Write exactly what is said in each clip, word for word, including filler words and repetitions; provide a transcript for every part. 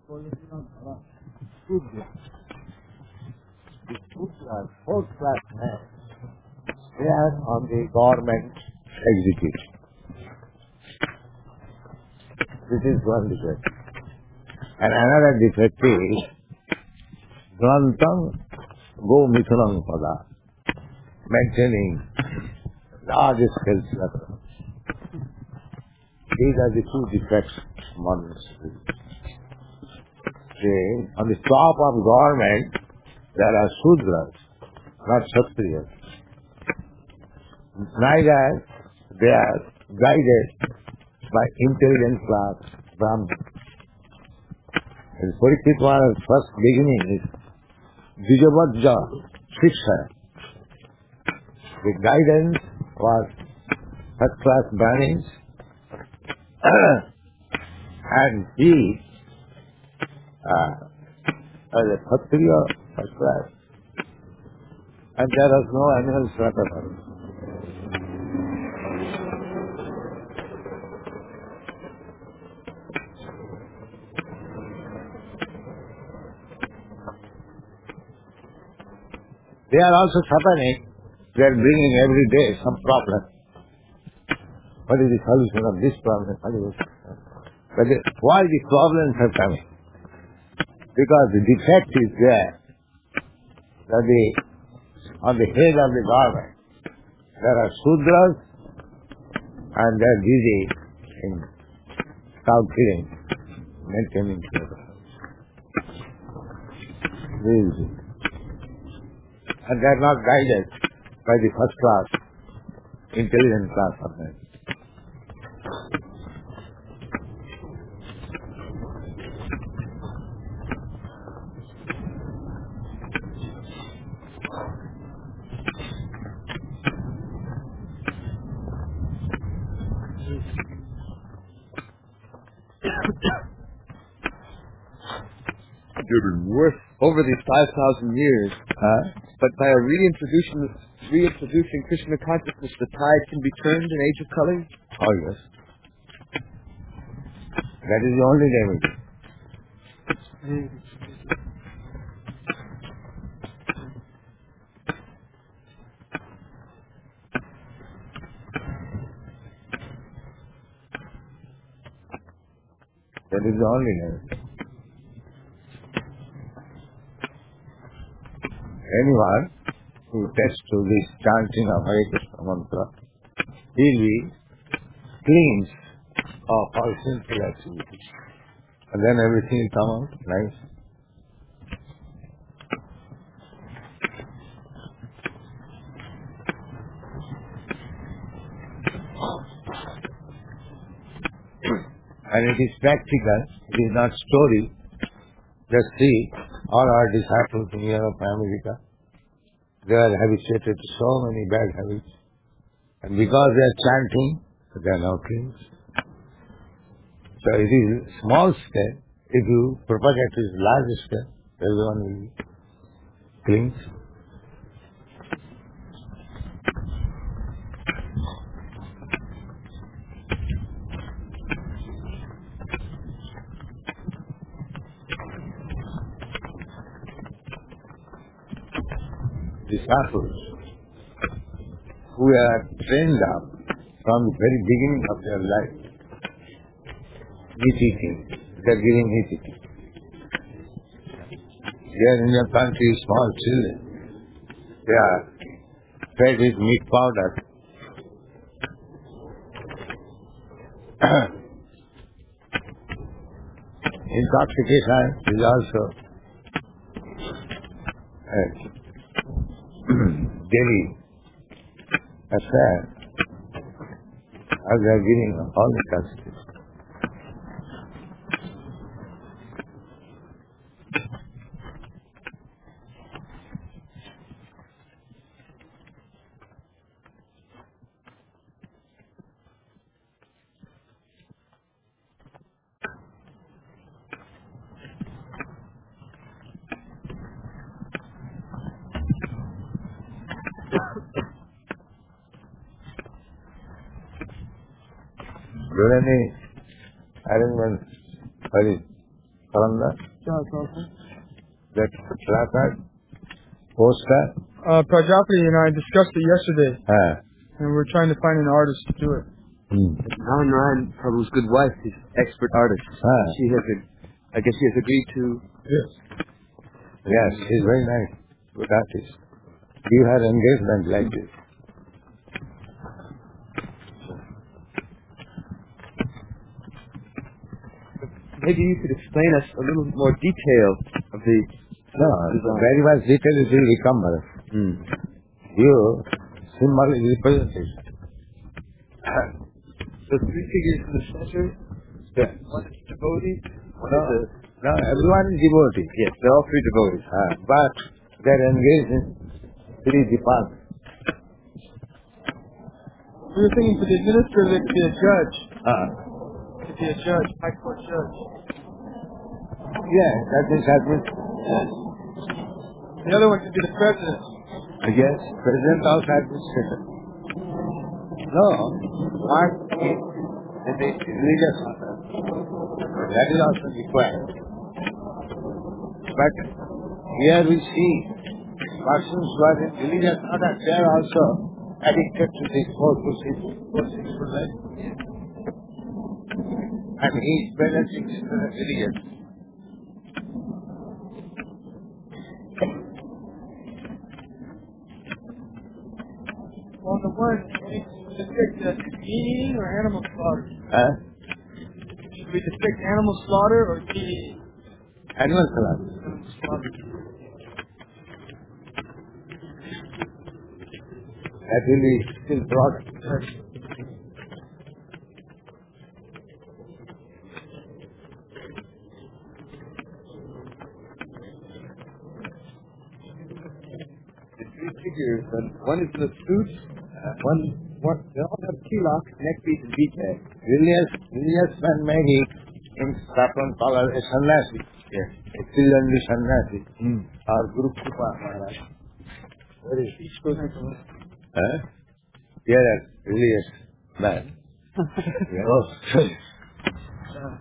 position of uh, Sudra. The Sudra, fourth class man, they are on the government execution. This is one defect. And another defect is Grantam Go Mithunam Pada, maintaining large scale slaughter. These are the two defects modern civilization. On the top of government, there are Sudras, not Kshatriyas. Neither they are guided by intelligent class Brahmins. And Parikshit Maharaj's first beginning is Dijabhajja Shiksha. The guidance was first class Brahmins and he uh, as a Kshatriya first class, and there was no animal slaughter for him. They are also suffering. They are bringing every day some problem. What is the solution of this problem? What is it? But the, why the problems are coming? Because the defect is there that the, on the head of the government there are Sudras and they are busy in cow killing, maintaining order. And they are not guided by the first class, intelligent class of men. Worth over these five thousand years, Huh? but by a reintroducing, reintroducing Krishna consciousness, the tide can be turned in Age of Kali? Oh yes. That is the only remedy. That is the only remedy. Anyone who tests to this chanting of Hare Krishna mantra, he will be cleansed of all sinful activities. And then everything will come out nice. And it is practical, it is not story. Just see, all our disciples in Europe, America, they are habituated to so many bad habits. And because they are chanting, they are now cleansed. So it is small scale. If you propagate it large scale, everyone will be cleansed. Disciples who are trained up from the very beginning of their life, meat eating, they are giving meat eating. Here in your country, small children, they are fed with meat powder. Intoxication is also a daily affair as they are giving all the custody. Do any arrangements for it? calendar, John Thompson. that placard, poster. Uh, Prajapati and I discussed it yesterday, Uh, and we're trying to find an artist to do it. hmm. Narayan Ryan, Prabhu's good wife, is expert artist. Ah. She has, a, I guess, she has agreed to. Yes. Yes, she's very nice. Good artist. Give her engagement like this. Maybe you could explain us a little more detail of the. No, very much detail is will become. Hmm. You, symbol is representation. The three figures in the center. Yeah. One is devotee. One No, is a. no, everyone is devotee. Yes, they're all three devotees. Ah, but they're engaged in three departments. We were thinking for the administrator there could be a judge. Ah. Could be a judge, high court judge. Yeah, that is happening. The other one could be the president. Yes, president also administrator. No, one is in the religious order. That is also required. But here we see persons who are in religious order, they are also addicted to this four to six, four sexual life. And he is balancing this religion. On the one, we depict uh, meat or animal slaughter. Huh? Should we depict animal slaughter or meat Animal slaughter. slaughter? That will be still brought. The three figures, and one is in the suit, uh, one, one, they all have tilak, neck piece, and bead tag. Religious, religious man may be in saffron color, a sannyasi. Yes. A Tilandu sannyasi. Mm. Or Guru Kripa Maharaj. Where is he? Each goes into one. Huh? Here are religious man. Yeah. Oh, sorry. Uh,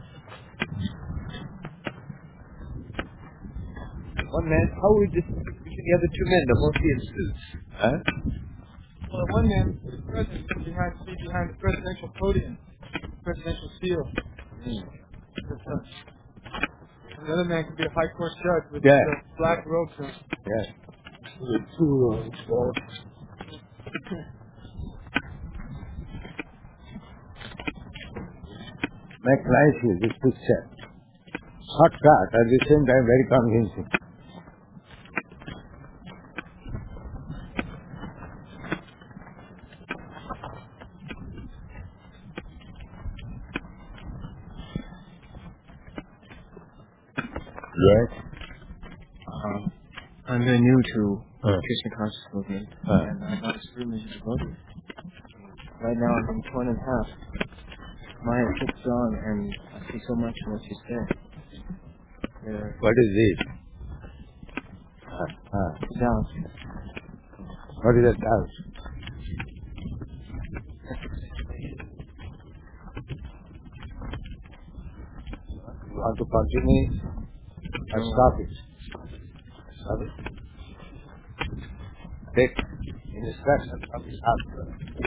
one man, how would we just between the other two men, the mostly in suits? Huh? Well, one man, the president, is behind, be behind the presidential podium, presidential seal. Hmm. That's, uh, and the other man could be a high court judge with Yeah. uh, black robes on. Yes. The two uh, four. Make nicely this picture. Shortcut, at the same time very convincing. Yes. Um, I'm very new to Uh. Krishna consciousness movement, Uh. and I'm not extremely devoted. Right now, I'm torn in half. Maya is so strong, and I see so much in what she said. There What is this? Ah. doubt. What is that doubt? You want to continue or stop it? Stop it. Take instruction from the Shastra.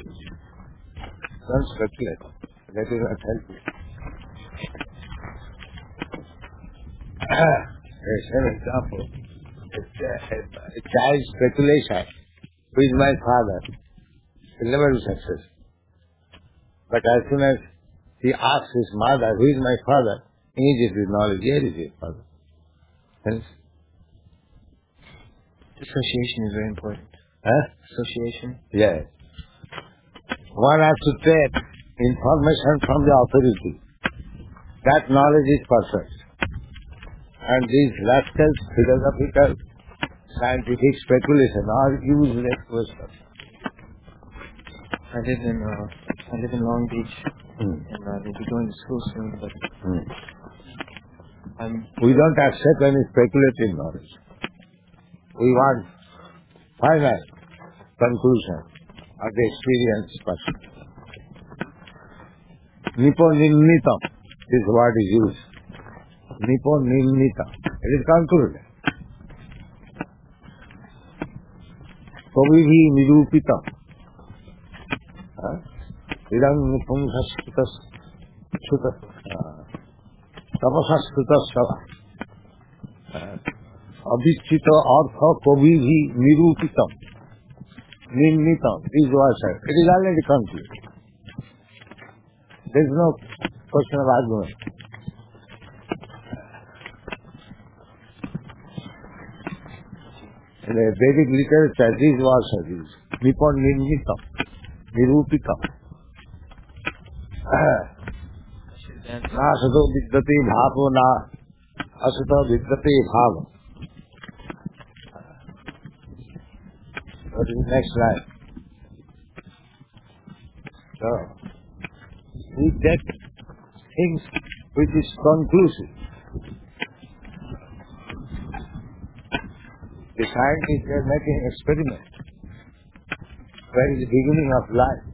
Don't speculate. That will not help you. There's an example. It's a, a, a child's speculation. Who is my father? He'll never be successful. But as soon as he asks his mother, who is my father? Immediately knowledge, here is his father. Hence, Association is very important. huh? Association. Yes. One has to take information from the authority. That knowledge is perfect. And these rascals, philosophical, scientific speculation are useless questions. I live in uh, I live in Long Beach, Hmm. and uh, we'll be going to school soon. But Hmm. I'm We don't accept any speculative knowledge. We want final conclusion of the experienced person. Nipo nirnitam, this word is used. Nipo Nilnita. It is concluded. Kavihi Nirupita. Idam Nipum Sastutas Sutas Tapasasutas Sava. Abhichita Artha Kavihi Nirupitam. Nilnitam. These words are. It is already concluded. There is no question of argument. In the Vedic literature, these words are used. Nipon Nirnitam, Nirupikam. Na asato vidyate bhavo na asato vidyate bhavo. What is the next line? So, we get things which is conclusive. The scientists are making experiments. Where is the beginning of life?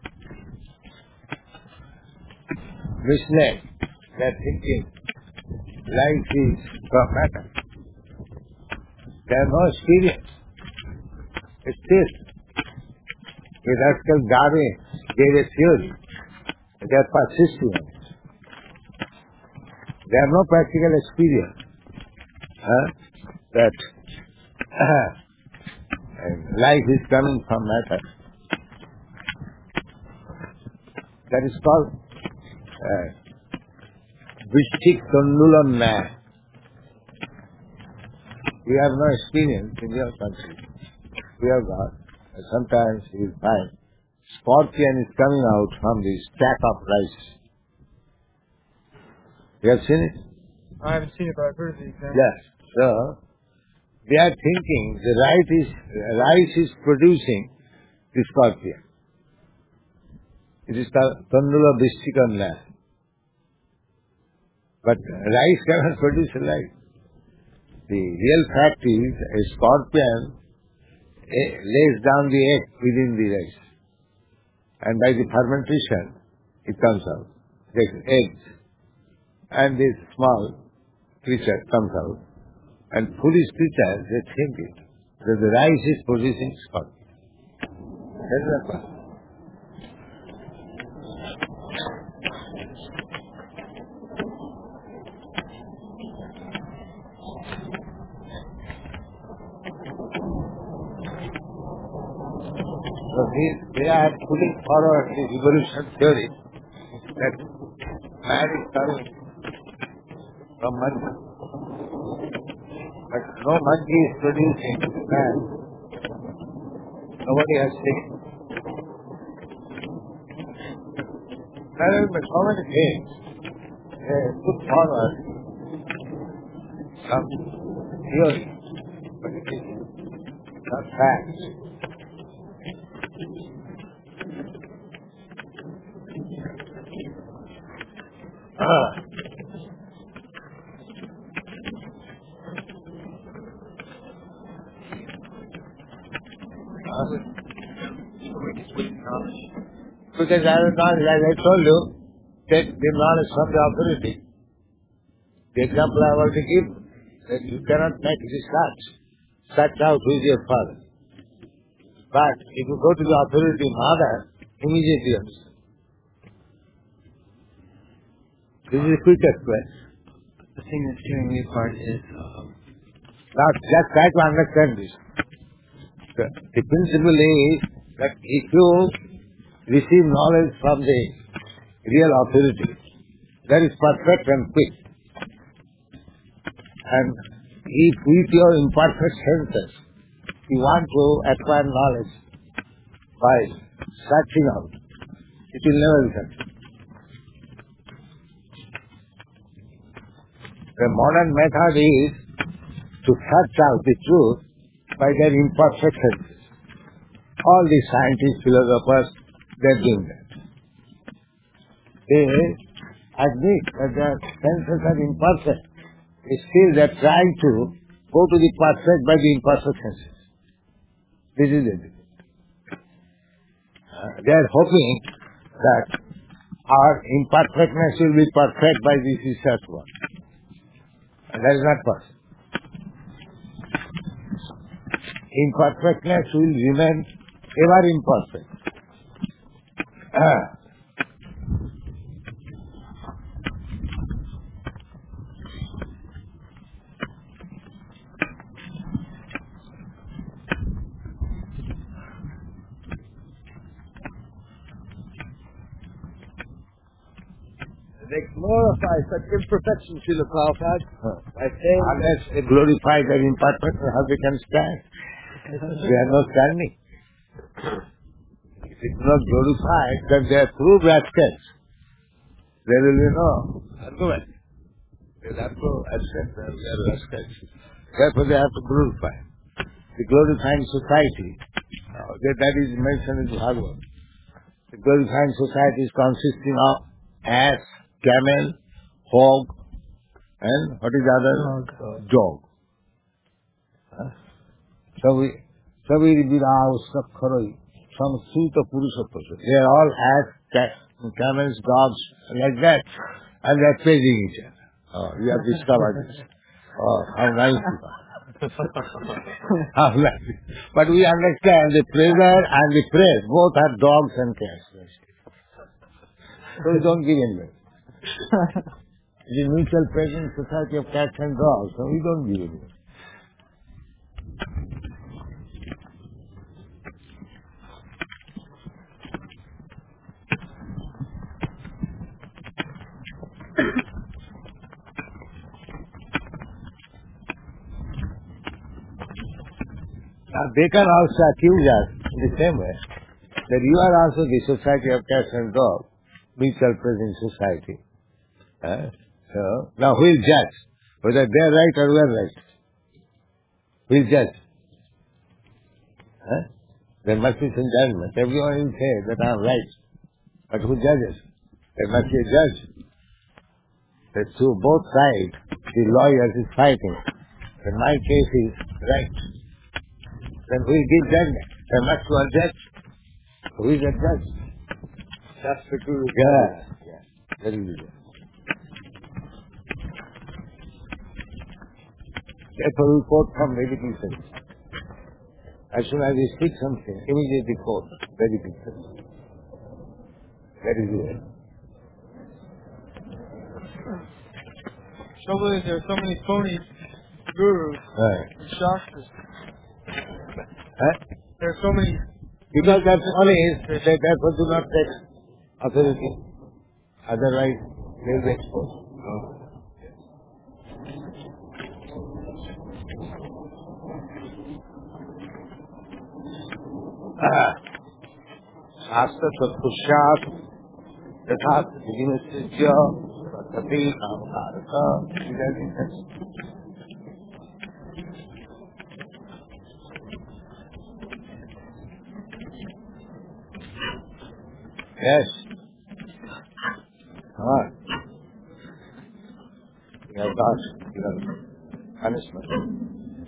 Misled. They are thinking life is from matter. They have no experience. Still, Rascal Darwin gave a theory. They are persisting on it. They have no practical experience. Huh? That and life is coming from matter. That is called uh, Vishtik Tandulam man. We have no experience in your country. We have got. Sometimes you will find scorpion is coming out from the stack of rice. You have seen it? I haven't seen it, but I've heard of the example. Yes. So, they are thinking the rice is, rice is producing the scorpion. It is called Tandula Bishtikamna. But rice cannot produce rice. The real fact is a scorpion lays down the egg within the rice. And by the fermentation, it comes out. There's eggs. And this small creature comes out. And foolish creatures, they think it, that the rice is producing scorpion. That is the part. So they, they are putting forward the evolution theory that man is coming from monkey. But no monkey is producing man. Nobody has seen. There are so many things. They put forward some theory, but it is not fact. Ah. Because I was not, as I told you, take the knowledge from the authority. The example I want to give, that you cannot make research. Search out who is your father. But if you go to the authority mother, immediately understand. This is the quickest way. The thing that's doing me part is... Um, now, just try to understand this. The, the principle is that if you receive knowledge from the real authority, that is perfect and quick. And if with your imperfect senses, you want to acquire knowledge by searching out, it will never be successful. The modern method is to search out the truth by their imperfect senses. All the scientists, philosophers, they are doing that. They admit that their senses are imperfect. Still they are trying to go to the perfect by the imperfect senses. This is it. Uh, they are hoping that our imperfectness will be perfect by this research work. And that is not possible. Imperfectness will remain ever imperfect. Ah. They glorify such imperfections, Srila Prabhupada, by saying Unless they glorify their imperfection, how they can stand? They are not standing. If it is not glorified, then they are true rascals. There will be no argument. They have to accept that they are rascals. Therefore they have to glorify. The glorifying society, uh, that, that is mentioned in the Bhagavad. The glorifying society is consisting of ass, camel, hog, and what is the other? Dog. Dog. Huh? So we, so we virav sakharoi, samsuta purushattva. They are all ass, ca- camels, dogs, like that, and they are praising each other. Oh, you have discovered this. Oh, how nice you are. How nice. But we understand the praiser and the praise, both are dogs and cats. So we don't give in them. The mutual praising society of cats and dogs, so we don't give in. Now they can also accuse us in the same way that you are also the society of cats and dogs, mutual praising society. Huh? So now who will judge whether they are right or we are right? Who will judge? Huh? There must be some judgment. Everyone will say that I am right. But who judges? There must be a judge. That through both sides, the lawyers is fighting. And my case is right. Then who will give judgment? There must be a judge. Who is the judge? that's the Guru. Yeah. Yeah. That is it. Therefore we quote from Vedic studies. As soon as we speak something, immediately quote Vedic studies. That is it. Trouble is, there are so many phony gurus Right. and shastras. Huh? There are so many. Because that's only is, they therefore do not take authority. Otherwise, they will be exposed. Ah. Shastra Satpushat, Yathat, Viginasya, Sati, Namaraka, yes. Come on. You have got, you know, punishment.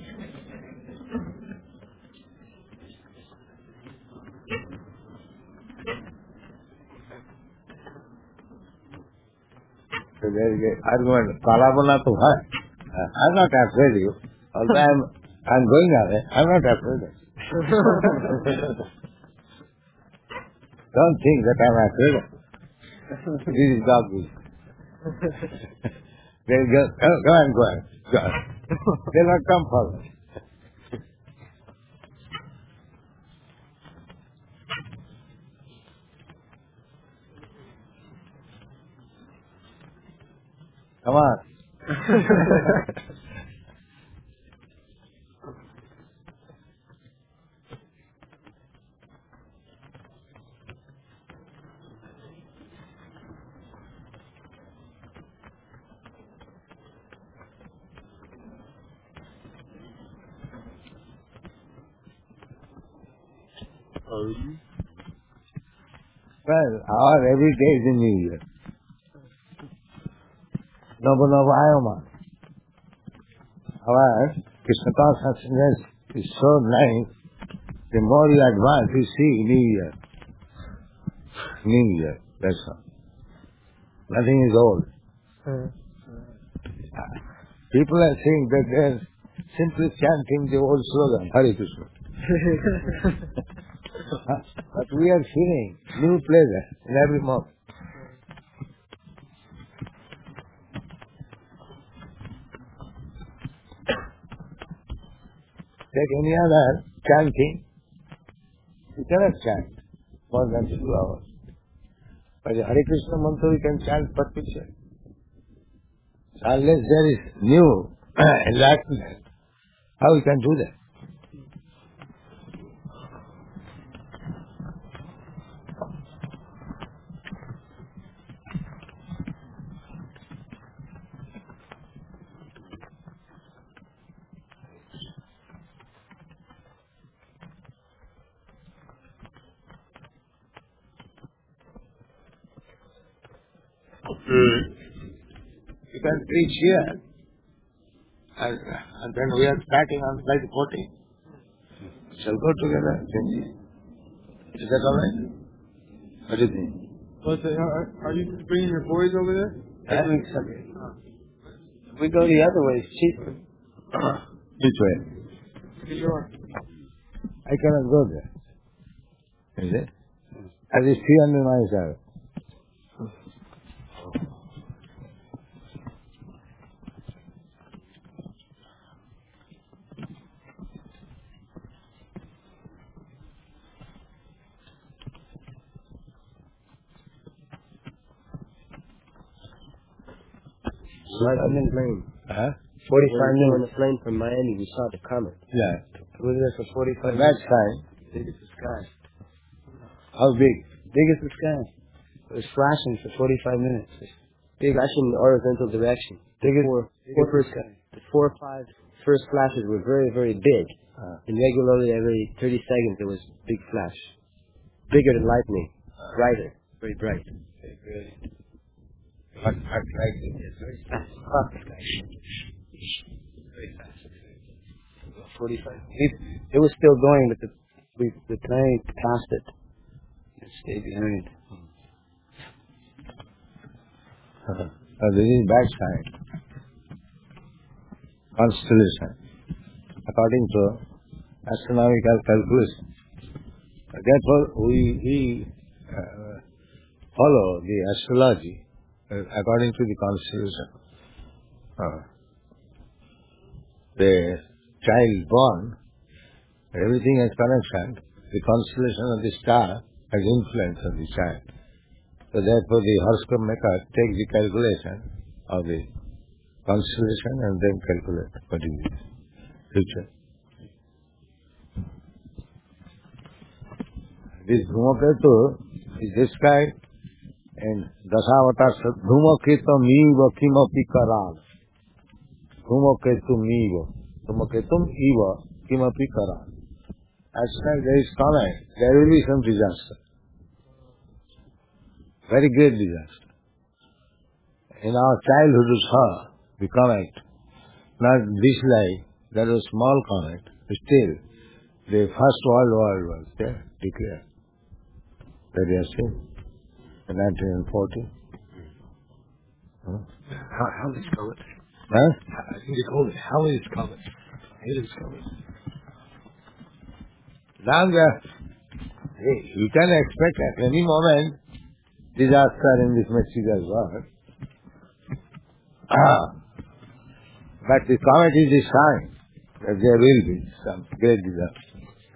So there is an argument. Kalabana to hai. I'm not afraid of you. Although I'm, I'm going away, I'm not afraid of you. Don't think that I'm afraid of you. This is dog business. They'll go, oh, go on, go on. Go on. They'll not come forward. Come on. Well, our every day is a new year. Nova Nova Ayoma. Our Krishna consciousness is so nice. The more you advance, you see new year. New year, that's all. Nothing is old. People are saying that they are simply chanting the old slogan, Hare Krishna. But we are feeling new pleasure in every moment. Take any other chanting, you cannot chant more than two hours. But the Hare Krishna mantra we can chant perpetually. So unless there is new enlightenment, how we can do that? You can preach here, and, and then we are starting on slide fourteen. Shall go together. Is that all right? What do you think? Well, so are, are you bringing your boys over there? Huh? If we go the other way, it's cheaper. Which way? New York. I cannot go there. Is it? At least three hundred miles away. Right on the plane. Huh? forty-five minutes on the plane from Miami, we saw the comet. Yeah. We were there for forty-five That's minutes. fine. Big as the sky. How big? Big as the sky. It was flashing for forty-five minutes. Big, flashing in the horizontal direction. Big as, Four, big four as the first, sky. the four or five first flashes were very, very big. Uh, And regularly every thirty seconds there was big flash. Bigger than lightning. Brighter. Very bright. What, what like it? Very fast. Across the sky. Very fast. forty-five. It, it was still going, but the, we, the plane passed it. It stayed behind. Uh, uh, this is back side. Constellation. According to astronomical calculation. Therefore, we, we uh, follow the astrology uh, according to the constellation. Uh, the child born, everything has connection. The constellation of the star has influence on the child. So therefore, the horoscope maker takes the calculation of the constellation and then calculate what is the future. This Dhumakato is described in Dasavatar Dhumaketu miva kimapi karal. Dhumaketu miva. Dhumaketum eva kimapi karal. As soon as there is comment, there will be some disaster. Very great disaster. In our childhood we saw the comet, not this life, that was small comet, but still the first world war was there, declared. That we are seeing in nineteen forty. Huh? How, how is comet? Huh? I think they call it. How is comet? It is comet. Now we are, hey, you can expect at any moment disaster in this material world. But the comet is a sign that there will be some great disaster.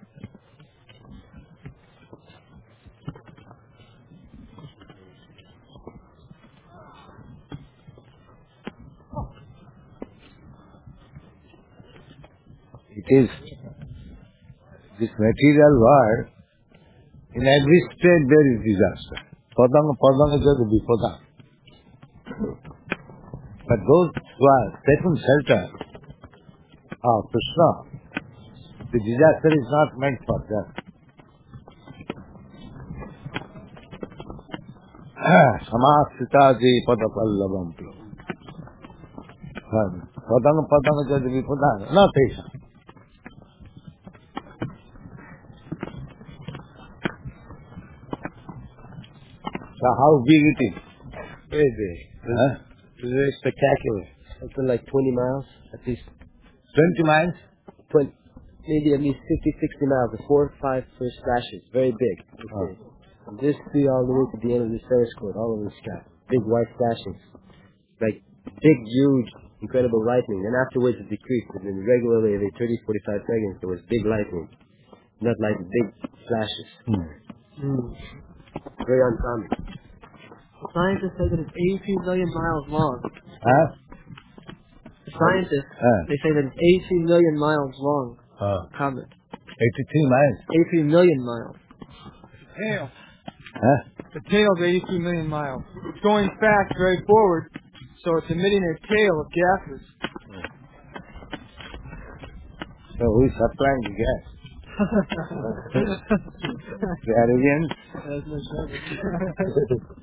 It is this material world, in every state there is disaster. Padang, padang is the bipadang. But those who are taken shelter of Krishna, the disaster is not meant for them. Samasitaji padapallabam plo. Padang, padang is the bipadang, not patient. So how big it is? Very big. Huh? It was very spectacular. something like twenty miles, at least. Twenty miles? twenty, maybe at least fifty, sixty miles. The four or five first flashes, very big. Okay. Oh. From this tree all the way to the end of the Ferris court, all over the sky. Big white flashes. Like big, huge, incredible lightning. Then afterwards it decreased. And then regularly every thirty, forty-five seconds there was big lightning. Not like big flashes. Hmm. Mm. Very uncommon. Scientists say that it's eighty-three million miles long. Huh? Scientists, Uh. they say that it's eighty-three million miles long. Oh. Comet. Eighty-three miles. eighty-three million miles. Tail. Huh? The tail's eighty-three million miles. It's going fast, very forward, so it's emitting a tail of gases. So who is supplying the gas? The Arabians? That's no trouble.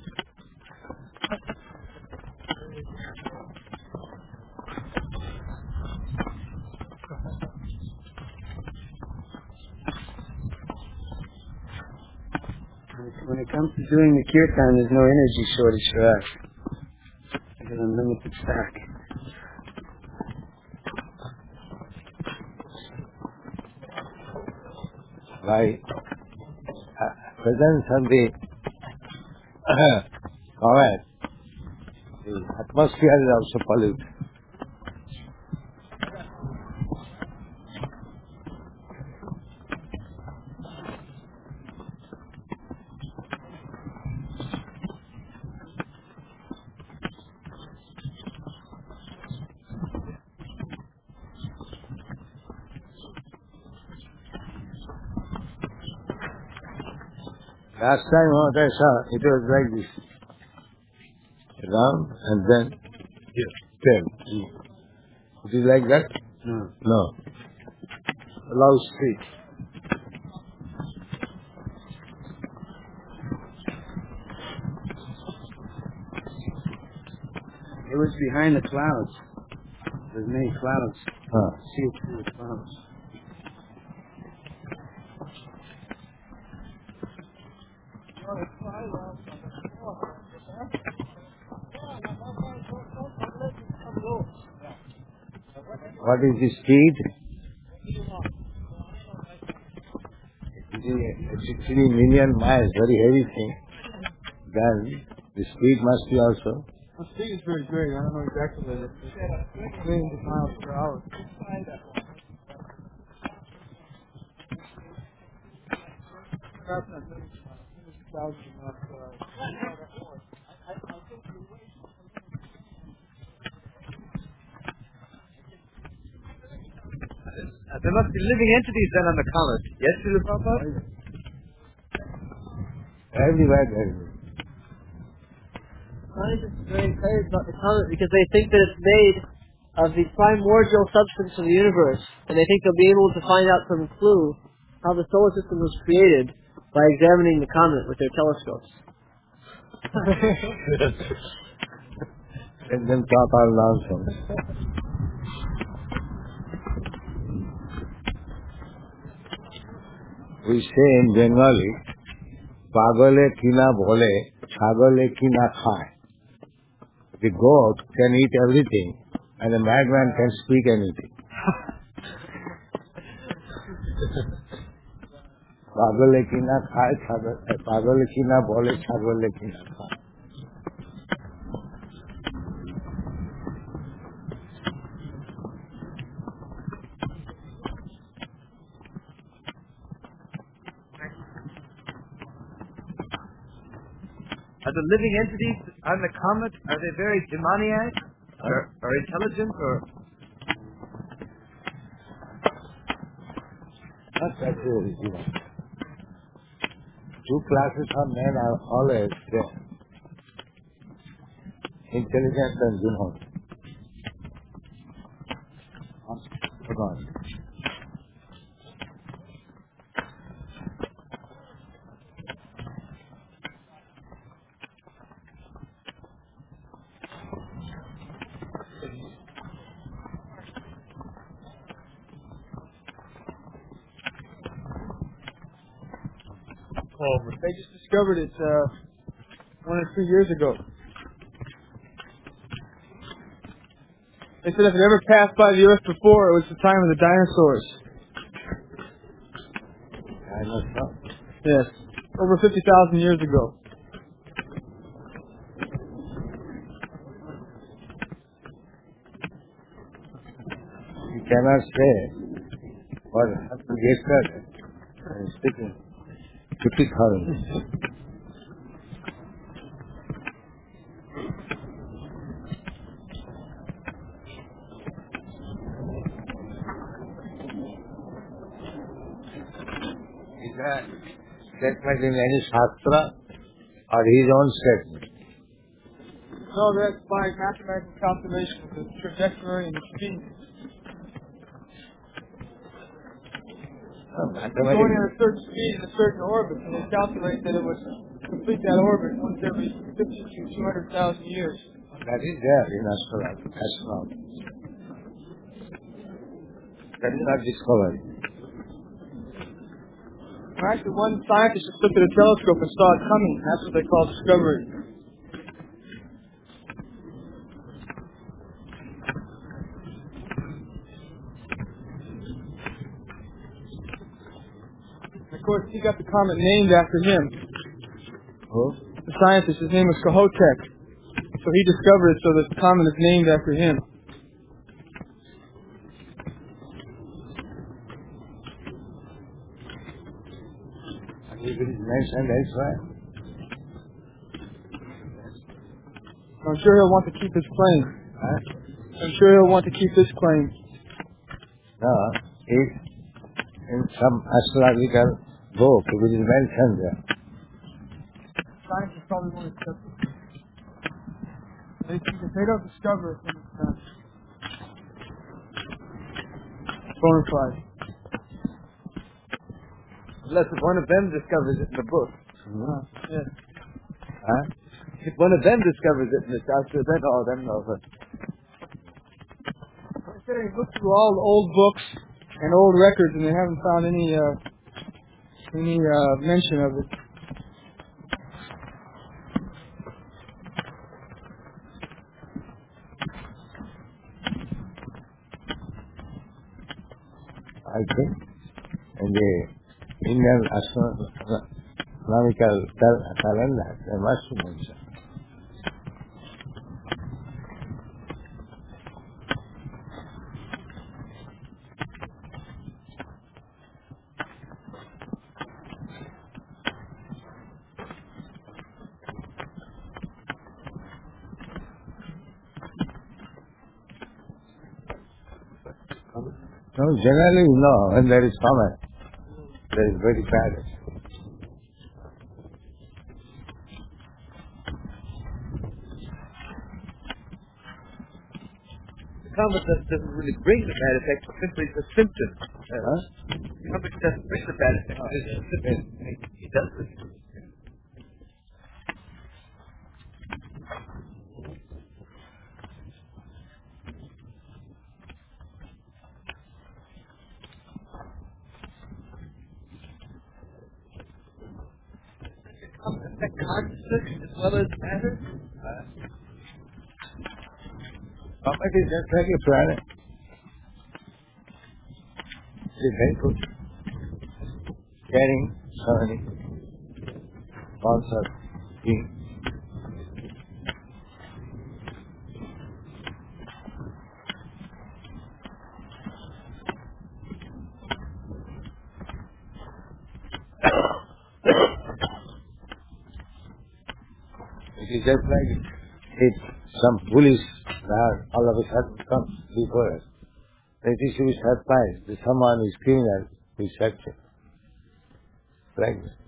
When it comes to doing the kirtan, there's no energy shortage for us. There's unlimited stock. By uh, presence of the comet, the atmosphere is also polluted. Last time what I saw, it was like this. Round and then tail. It is like that? No. No. Low streak. It was behind the clouds. There's many clouds. Huh. See it through the clouds. What is the speed? It is sixty million miles, very heavy thing. Then the speed must be also. The speed is very great. I don't know exactly what it is. It's millions of miles per hour. Thousands of miles per hour. Uh, there must be living entities then on the comet. Yes, Srila Prabhupada? Everywhere there is. Scientists are very excited about the comet because they think that it's made of the primordial substance of the universe, and they think they'll be able to find out some clue how the solar system was created by examining the comet with their telescopes. And then talk all nonsense. We say in Bengali, Pagale kina bole, chagale kina khai. The goat can eat everything, and a madman can speak anything. Pagale kina khai, pagale kina bole, chagale kina khai. Are the living entities on the comet, are they very demoniac? Or, or intelligent? Or Not that really, you know. Two classes of men are always there. Intelligent and Gunhot. Hold on. They just discovered it uh, one or two years ago. They said if it ever passed by the Earth before, it was the time of the dinosaurs. Dinosaur? Yes. Over fifty thousand years ago. You cannot say what happened yesterday. I'm speaking fifty thousand. Is that statement in any Shastra or his own statement? No, that's by mathematical calculation of the trajectory and the speed. Oh, Going mathematics. at a certain speed in a certain orbit, and they calculate that it would complete that orbit once every fifty to two hundred thousand years. That is there in astronomy. astronomy. That is not discovery. Actually, one scientist just looked at a telescope and saw it coming. That's what they call discovery. Of course, he got the comet named after him. Who? The scientist, his name was Kohoutek. So he discovered it so that the comet is named after him. And if it is mentioned elsewhere, I'm sure he'll want to keep his claim. huh? I'm sure he'll want to keep his claim. No, if in some astrological book it is mentioned there. Scientists probably won't accept it. They, if they don't discover it, then it's not bona fide. Unless if one of them discovers it in the book. Hmm? Yes. Huh? If one of them discovers it in the Shastra, then all them know it. They said they looked through all the old books and old records, and they haven't found any uh, any uh, mention of it. I think in the Indian astronomical cal- calendar there must be mentioned. No, generally, you know, when there is comet, there is very bad. The comet doesn't doesn't really bring the bad effect, it's simply a symptom. Uh, Huh? The comet doesn't bring the bad effect, it's a symptom. He does it. Affect consciousness as well as matter. Comet is just like a planet. It is very good. Carrying so many balls of steam. It is just like if some police now all of a sudden comes before us. It is to be surprised that someone is criminal, we search it. Like this.